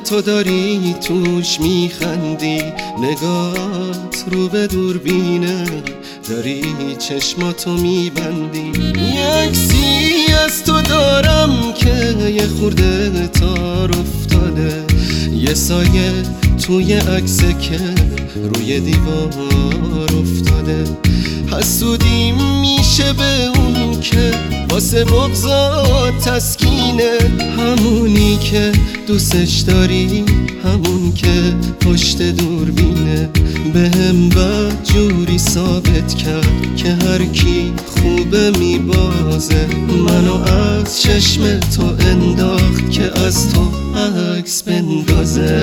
تو داری توش میخندی، نگات رو به دوربینه، داری چشماتو میبندی. یه عکسی از تو دارم که یه خورده تار افتاده، یه سایه توی عکسه که روی دیوار افتاده. حسودی میشه به اون که واسه بغضات تسکینه، همونی که دوستش داری، همون که پشت دوربینه. بهم بد جوری ثابت کرد که هر کی خوبه میبازه، منو از چشم تو انداخت که از تو عکس بندازه.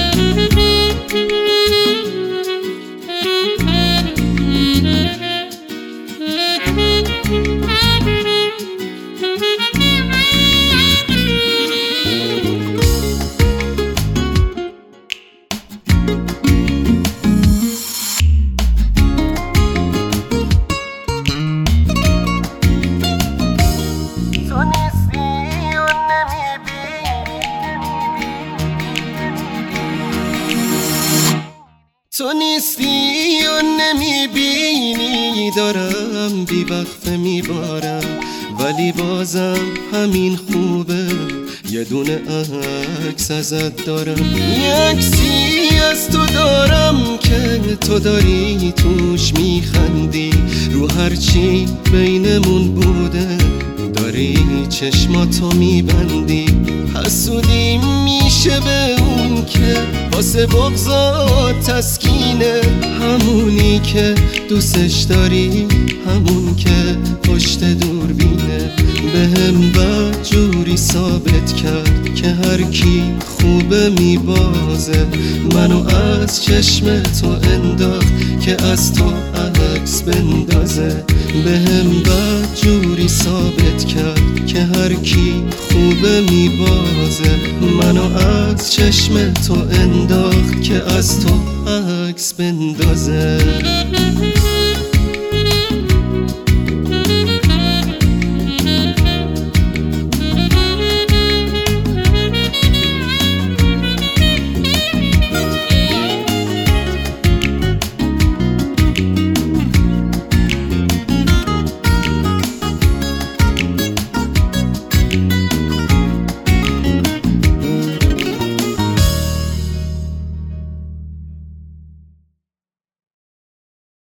تو نیستی و نمیبینی، دارم بیوقفه میبارم، ولی بازم همین خوبه، یه دونه عکس ازت دارم. یه عکسی از تو دارم که تو داری توش میخندی، رو هرچی بینمون بوده داری چشماتو میبندی. حسودی میشه به اون که واسه بغضات تسکینه، همونی که دوستش داری، همون که پشت دوربینه. بهم بد جوری ثابت کرد که هر کی خوبه میبازه، منو از چشم تو انداخت که از تو عکس بندازه. بهم بد جوری ثابت کرد که هر کی خوبه میبازه، منو از چشم تو انداخت که از تو